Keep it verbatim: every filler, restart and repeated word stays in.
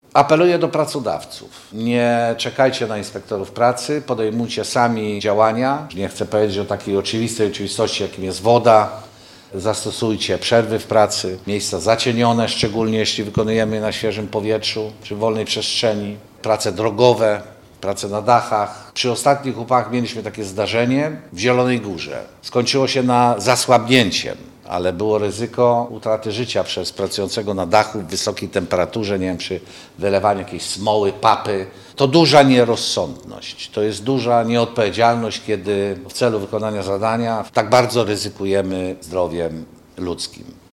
Apeluję do pracodawców. Nie czekajcie na inspektorów pracy, podejmujcie sami działania. Nie chcę powiedzieć o takiej oczywistej oczywistości, jakim jest woda. Zastosujcie przerwy w pracy, miejsca zacienione, szczególnie jeśli wykonujemy je na świeżym powietrzu czy wolnej przestrzeni. Prace drogowe, prace na dachach. Przy ostatnich upałach mieliśmy takie zdarzenie w Zielonej Górze. Skończyło się na zasłabnięciem, ale było ryzyko utraty życia przez pracującego na dachu w wysokiej temperaturze, nie wiem, przy wylewaniu jakiejś smoły, papy. To duża nierozsądność, to jest duża nieodpowiedzialność, kiedy w celu wykonania zadania tak bardzo ryzykujemy zdrowiem ludzkim.